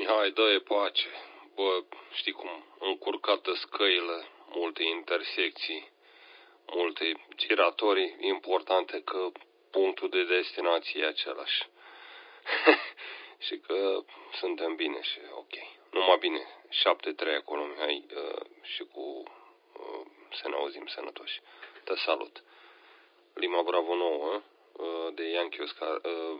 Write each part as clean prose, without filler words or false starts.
Mihai, dă-i pace. Bă, știi cum, încurcată scăile, multe intersecții, multe giratorii, importante că punctul de destinație e același. Și că suntem bine și ok. Numai bine, 7-3 acolo, Mihai, și cu să ne auzim sănătoși. Te salut. Lima Bravo 9, de Yankee Oscar,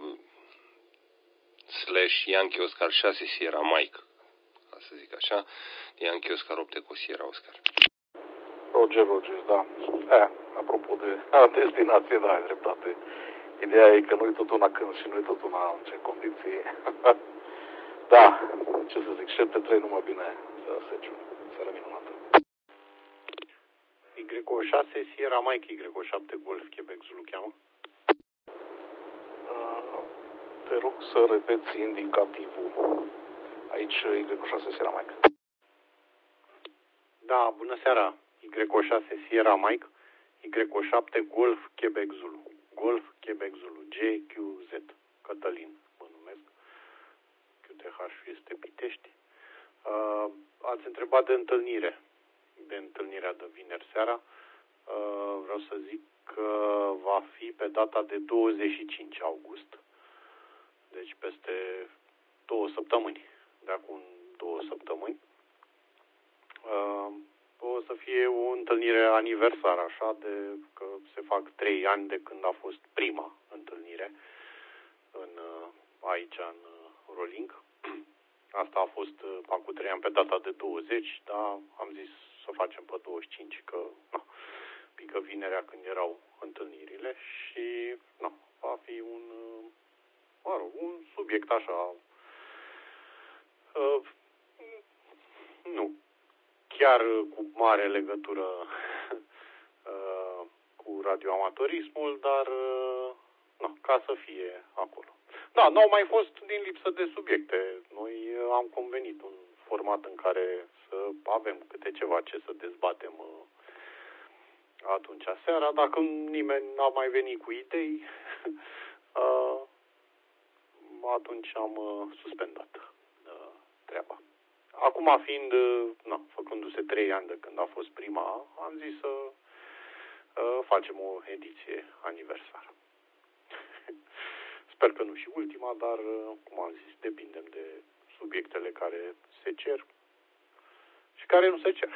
/ Yankee Oscar 6 Sierra Mike, ca să zic așa, de Yankee Oscar 8 cu Sierra Oscar. Roger, da. Apropo de destinație, da, ai dreptate. Ideea e că nu-i tot una când și nu-i tot una în ce condiții. Da, ce să zic, 7-3 numai bine, Seciu, seara minunată. Y6 Sierra Mike, Y7 Golf, Quebec Zulu cheamă. Te rog să repeți indicativul. Aici Y6 Sierra Mike. Da, bună seara. Y6 Sierra Mike, Y7 Golf Quebec Zulu. Golf Quebec Zulu, GQZ. Cătălin mă numesc. QTH este Pitești. Ați întrebat de întâlnirea de vineri seara. Vreau să zic că va fi pe data de 25 august. Deci peste 2 săptămâni. De acum 2 săptămâni. O să fie o întâlnire aniversară, așa, de că se fac 3 ani de când a fost prima întâlnire aici în Roling. Asta a fost acum 3 ani pe data de 20, dar am zis să facem pe 25, că pică vinerea când erau întâlnirile și va fi un subiect așa, nu chiar cu mare legătură cu radioamatorismul, dar ca să fie acolo. Da, n-au mai fost din lipsă de subiecte. Noi am convenit un format în care să avem câte ceva ce să dezbatem atunci seara. Dacă nimeni n-a mai venit cu idei, atunci am suspendat treaba. Acum fiind, făcându-se 3 ani de când a fost prima, am zis să facem o ediție aniversară. Sper că nu și ultima, dar, cum am zis, depindem de subiectele care se cer și care nu se cer.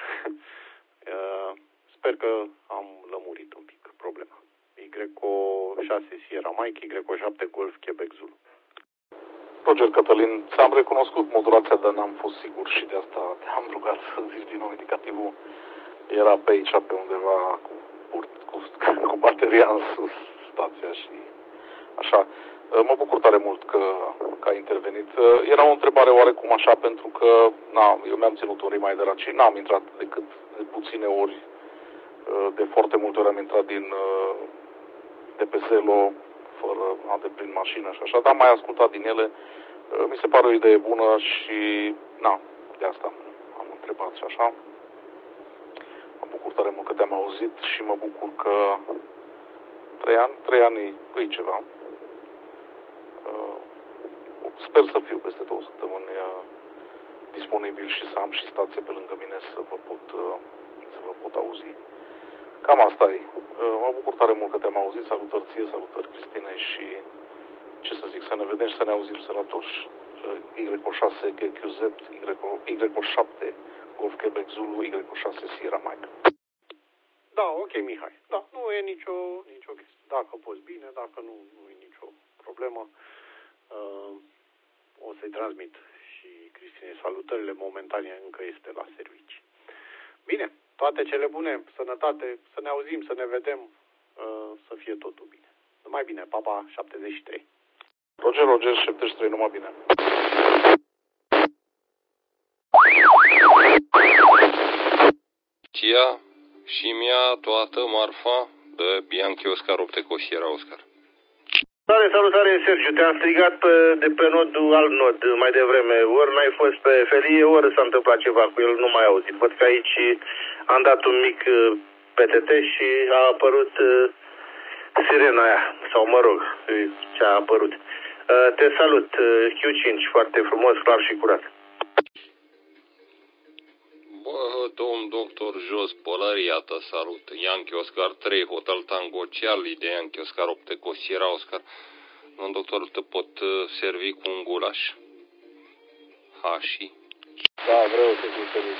Sper că am lămurit un pic problema. Y6 Sierra Mike, Y7 Golf Quebec Zulu. Roger, Cătălin, ți-am recunoscut modulația, dar n-am fost sigur și de asta te-am rugat să zici din nou indicativul. Era pe aici, pe undeva cu bateria în sus, stația și așa. Mă bucur tare mult că ai intervenit. Era o întrebare oarecum așa, pentru că eu mi-am ținut un reminder și n-am intrat decât de puține ori. De foarte multe ori am intrat de pe Zelo, fără a de prin mașină și așa, dar am mai ascultat din ele. Mi se pare o idee bună și de asta am întrebat și așa. Mă bucur tare mult că te-am auzit și mă bucur că 3 ani e ceva. Sper să fiu peste 2 săptămâni disponibil și să am și stație pe lângă mine să vă pot auzi. Cam asta e. Mă bucur tare mult că te-am auzit. Salutări ție, salutări Cristinei și ce să zic, să ne vedem și să ne auzim sănătoși. Y6 GQZ, Y7 Golf Quebec Zulu, Y6 Sierra Mike. Da, ok, Mihai. Da, nu e nicio chestie. Dacă poți bine, dacă nu e nicio problemă. O să-i transmit și Cristinei salutările. Momentan încă este la servicii. Bine, toate cele bune, sănătate, să ne auzim, să ne vedem, să fie totul bine. Numai bine, papa 73. Roger, 73, numai bine. Tia și mia toată marfa de Yankee Oscar 8 cu Sierra Oscar. Salutare, Sergiu, te-am strigat de pe alt nod mai devreme. Ori n-ai fost pe felie, ori s-a întâmplat ceva cu el, nu mai auzit. Văd că aici am dat un mic PTT și a apărut sirena aia, sau mă rog, ce a apărut. Te salut, Q5, foarte frumos, clar și curat. domn doctor jos, pălăria ta, salut. Yankee Oscar 3, Hotel Tango Charlie de Yankee Oscar 8, Eco Sierra Oscar. Domn doctor, te pot servi cu un gulaș. Hashi. Da, vreau să fiu feliz.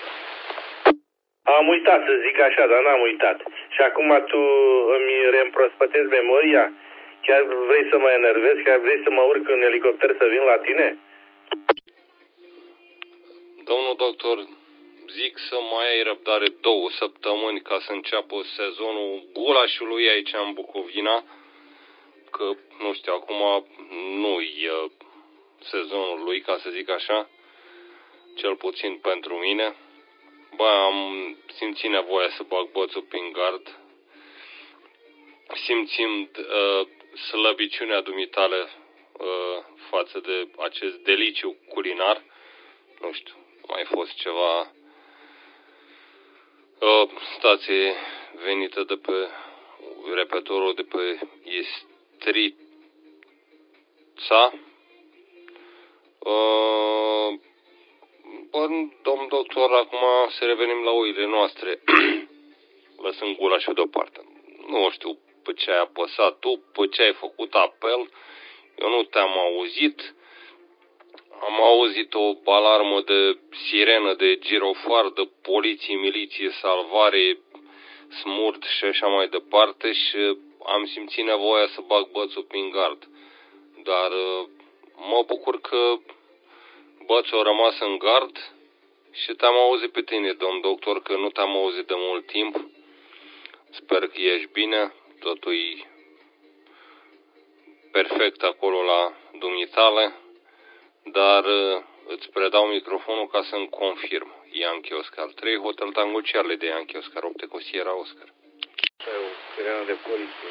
Am uitat să zic așa, dar n-am uitat. Și acum tu îmi reîmprospătezi memoria? Chiar vrei să mă enervezi? Chiar vrei să mă urc în elicopter să vin la tine? Domnul doctor, zic să mai ai răbdare 2 săptămâni ca să înceapă sezonul gulașului aici în Bucovina. Că, nu știu, acum nu-i sezonul lui, ca să zic așa. Cel puțin pentru mine. Bă, am simțit nevoia să bag bățul prin gard. Simțind slăbiciunea dumitale față de acest deliciu culinar. Nu știu, mai fost ceva stație venită de pe repetorul de pe Istrița. Bă, domn doctor, acum să revenim la oile noastre. Lăsând gulașul deoparte. Nu știu pe ce ai apăsat tu, pe ce ai făcut apel. Eu nu te-am auzit. Am auzit o alarmă de sirenă, de girofar, de poliție, miliție, salvare, smurt și așa mai departe și am simțit nevoia să bag bățul prin gard. Dar mă bucur că bățul a rămas în gard și te-am auzit pe tine, domn doctor, că nu te-am auzit de mult timp. Sper că ești bine, totul e perfect acolo la dumitale, dar îți predau microfonul ca să-mi confirm. Yankee Oscar 3, Hotel Tango Charlie de Yankee Oscar 8, Eco Sierra Oscar. Sirenă de poliție.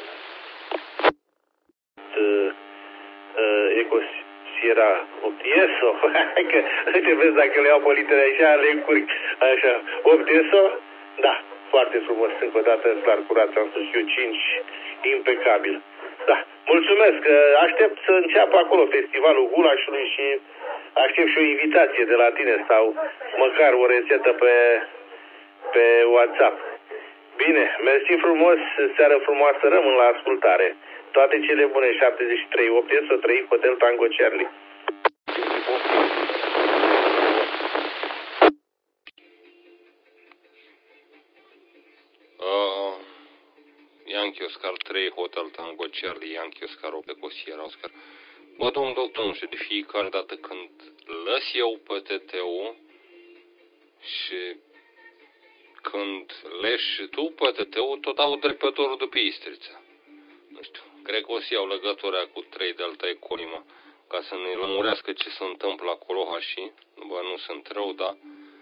Eco Sierra 8 ESO. Că, uite, vezi, dacă le iau pe litere așa, le încurc. Așa, 8 ESO? Da, foarte frumos, încă o dată, clar curat, am spus eu 5, impecabil. Da, mulțumesc, aștept să înceapă acolo festivalul gulașului și aștept și o invitație de la tine sau măcar o rețetă pe WhatsApp. Bine, mersi frumos, seară frumoasă, rămân la ascultare. Toate cele bune, 73, 8 ESO 3, Hotel Tango Charlie. Yankee Oscar 3, Hotel Tango Charlie, Yankee Oscar 8, Eco Sierra Oscar. Bă, domn doctor, nu știu, de fiecare dată când lăs eu pe TTU și când leși și tu pe TTU, tot aud repetorul de pe Istrița. Nu știu, cred că o să iau legătura cu 3 Delta Ecolima ca să ne lămurească ce se întâmplă acolo, și bă, nu sunt rău, dar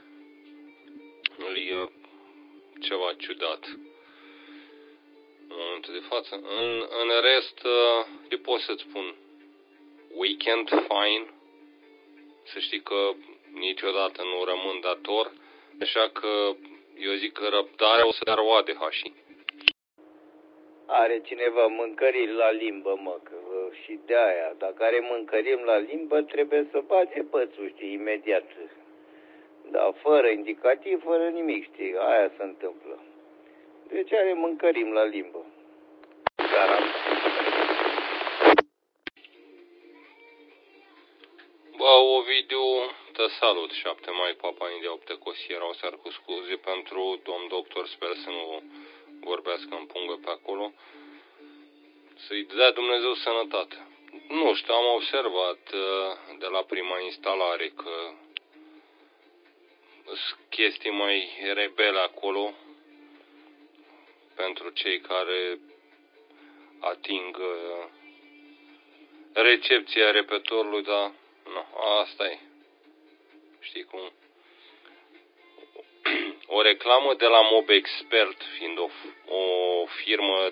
e ceva ciudat în momentul de față. În rest, ce pot să-ți spun? Weekend fine. Să știi că niciodată nu rămân dator, așa că eu zic că răbdarea o să roade, Hași. Are cineva mâncăriri la limbă, mă, că, și de aia, dacă are mâncăriri la limbă, trebuie să bage bățul, știi, imediat. Da, fără indicativ, fără nimic, știi, aia se întâmplă. Deci are mâncărim la limbă. Bă, Ovidiu, te salut, 7 mai, Papa India 8, Eco Sierra Oscar, cu scuze pentru domn doctor, sper să nu vorbească în pungă pe acolo. Să-i dea Dumnezeu sănătate. Nu știu, am observat de la prima instalare că sunt chestii mai rebele acolo pentru cei care ating recepția repetorului, dar nu, asta e. Știi cum? O reclamă de la MobExpert, fiind o firmă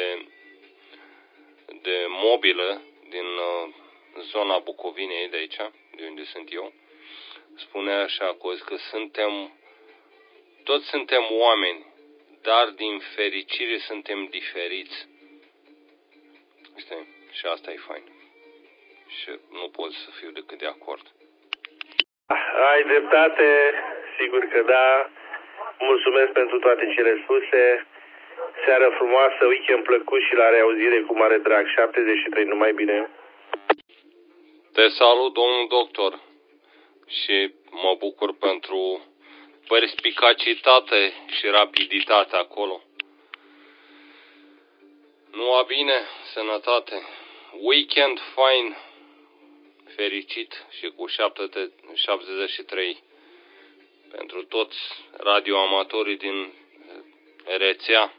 de mobilă din zona Bucovinei de aici, de unde sunt eu, spune așa că toți suntem oameni, dar din fericire suntem diferiți. Știi? Și asta e fain. Și nu pot să fiu decât de acord. Ai dreptate, sigur că da. Mulțumesc pentru toate cele spuse. Seară frumoasă, weekend plăcut și la reauzire cu mare drag. 73, numai bine. Te salut, domnul doctor, și mă bucur pentru perspicacitate și rapiditate acolo. Nu bine, sănătate. Weekend fain, fericit și cu 73 pentru toți radioamatorii din rețea.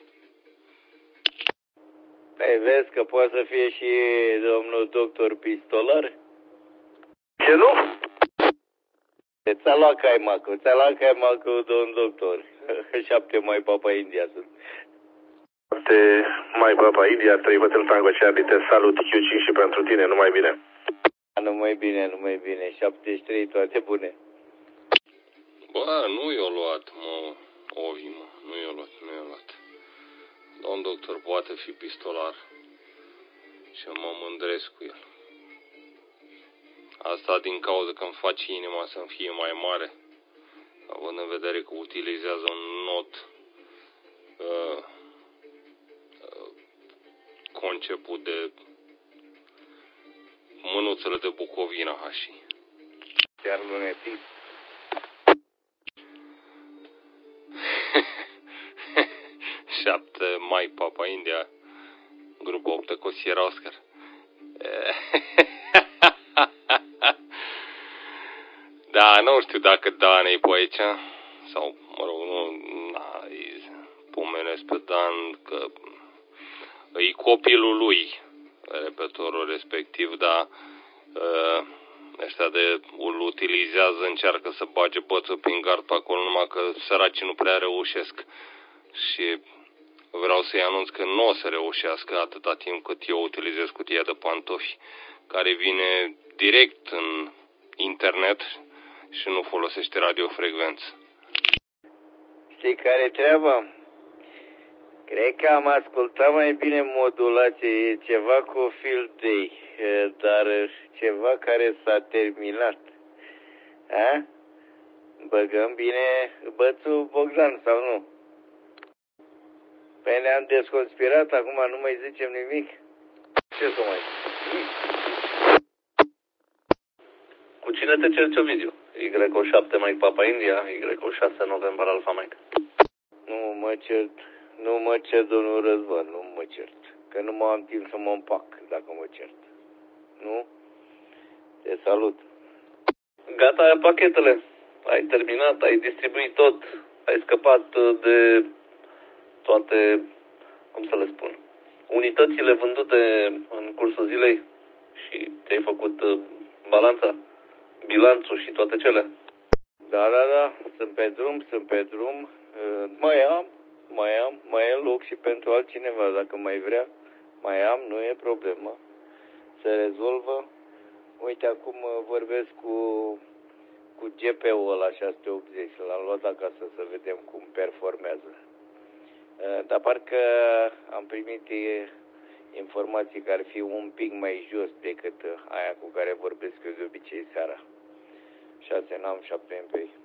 Păi vezi că poate să fie și domnul doctor pistolar? Ce nu? Ți-a luat caimacul, domnul doctor. 7 mai Papa India sunt. 7 mai Papa India, 3 Hotel Tango Charlie, te salut, Q5 și pentru tine, numai bine. Numai bine, 73, toate bune. Bă, nu i-o luat, mă, Ovi, mă, nu i-o luat. Domn doctor poate fi pistolar și mă mândresc cu el. Asta din cauza că îmi face inima să-mi fie mai mare, având în vedere că utilizează un not conceput de mânuțele de Bucovina Hași. Chiar lunetit. Șapte mai Papa India, grupul 8 Cosier Oscar. Da, nu știu dacă Dan e pe aici, sau, mă rog, nu, pomenesc pe Dan că e copilul lui, repetorul respectiv, dar ăștia îl utilizează, încearcă să bage bățul prin gard pe acolo, numai că săracii nu prea reușesc. Și vreau să-i anunț că nu o să reușească atâta timp cât eu utilizez cutia de pantofi, care vine direct în internet și nu folosește radiofrecvență. Știi care e treaba? Cred că am ascultat mai bine modulație, e ceva cu Field Day, dar ceva care s-a terminat. A? Băgăm bine bățul Bogdan sau nu? Păi ne-am desconspirat, acum nu mai zicem nimic. Ce să mai zic? Cu cine te cerți, Ovidiu? Y7 Mike Papa India, Y6 November Alpha Mike. Nu mă cert, domnul Răzvan, nu mă cert. Că nu mai am timp să mă împac dacă mă cert. Nu? Te salut. Gata pachetele. Ai terminat, ai distribuit tot. Ai scăpat de toate, cum să le spun, unitățile vândute în cursul zilei și te-ai făcut balanța, bilanțul și toate cele. Da, sunt pe drum. Mai e loc și pentru altcineva, dacă mai vrea. Mai am, nu e problemă. Se rezolvă. Uite, acum vorbesc cu GP-ul ăla 680. L-am luat acasă să vedem cum performează. Dar parcă am primit informații că ar fi un pic mai jos decât aia cu care vorbesc eu de obicei seara. 6 n-am, 7 MPI.